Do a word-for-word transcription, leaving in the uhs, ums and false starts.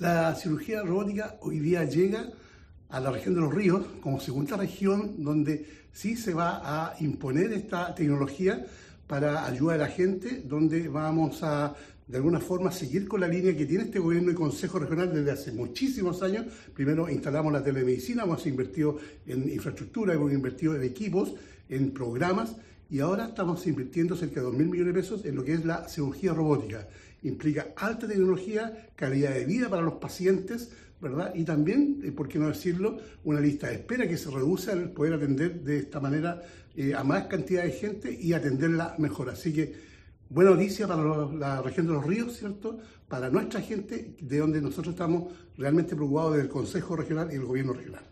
La cirugía robótica hoy día llega a la región de Los Ríos como segunda región donde sí se va a imponer esta tecnología para ayudar a la gente, donde vamos a de alguna forma seguir con la línea que tiene este gobierno y Consejo Regional desde hace muchísimos años. Primero instalamos la telemedicina, hemos invertido en infraestructura, hemos invertido en equipos, en programas, y ahora estamos invirtiendo cerca de dos mil millones de pesos en lo que es la cirugía robótica. Implica alta tecnología, calidad de vida para los pacientes, ¿verdad? Y también, por qué no decirlo, una lista de espera que se reduce al poder atender de esta manera eh, a más cantidad de gente y atenderla mejor. Así que buena noticia para los, la región de Los Ríos, ¿cierto? Para nuestra gente, de donde nosotros estamos realmente preocupados del Consejo Regional y el Gobierno Regional.